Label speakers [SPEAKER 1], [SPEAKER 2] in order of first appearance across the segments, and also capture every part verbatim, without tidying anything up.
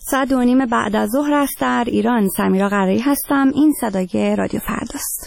[SPEAKER 1] ساعت دو نیم بعد از ظهر است در ایران. سمیرا قرایی هستم. این صدای رادیو فرداست.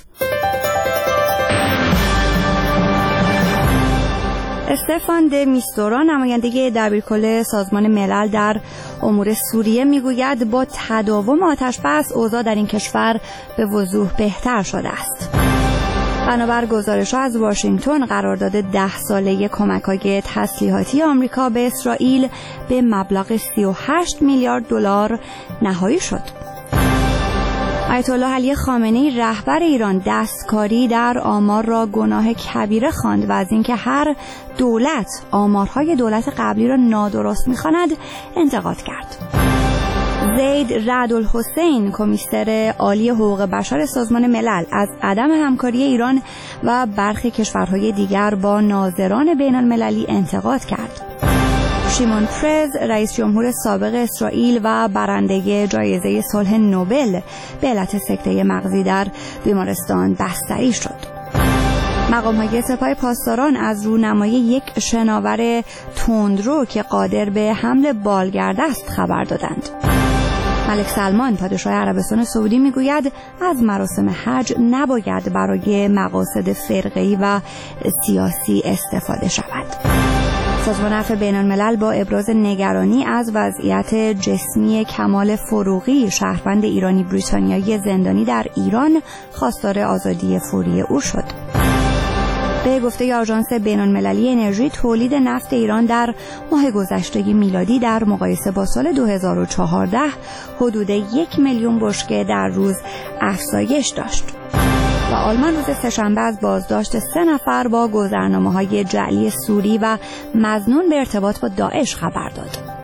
[SPEAKER 1] استفان د میستورا نماینده دبیرکل سازمان ملل در امور سوریه میگوید با تداوم آتش بس اوضاع در این کشور به وضوح بهتر شده است. بنابر گزارش‌ها از واشنگتن قرارداد ده ساله کمک‌های تسلیحاتی آمریکا به اسرائیل به مبلغ سی و هشت میلیارد دلار نهایی شد. آیت الله علی خامنه‌ای رهبر ایران دستکاری در آمار را گناه کبیره خواند و از اینکه هر دولت آمارهای دولت قبلی را نادرست می‌خواند انتقاد کرد. زید رعد الحسین کمیسر عالی حقوق بشر سازمان ملل از عدم همکاری ایران و برخی کشورهای دیگر با ناظران بین المللی انتقاد کرد. شیمون پرز رئیس جمهور سابق اسرائیل و برنده جایزه صلح نوبل به علت سکته مغزی در بیمارستان بستری شد. مقام‌های سپاه پاسداران از رونمایی یک شناور تندرو که قادر به حمل بالگرد است خبر دادند. ملک سلمان پادشاه عربستان سعودی میگوید از مراسم حج نباید برای مقاصد فرقه‌ای و سیاسی استفاده شود. سازمان عفو بین الملل با ابراز نگرانی از وضعیت جسمی کمال فروغی شهروند ایرانی بریتانیایی زندانی در ایران خواستار آزادی فوری او شد. به گفته آژانس بین‌المللی انرژی تولید نفت ایران در ماه گذشته میلادی در مقایسه با سال دو هزار و چهارده حدود یک میلیون بشکه در روز افزایش داشت. و آلمان روز سه‌شنبه از بازداشت سه نفر با گذرنامه‌های جعلی سوری و مظنون به ارتباط با داعش خبر داد.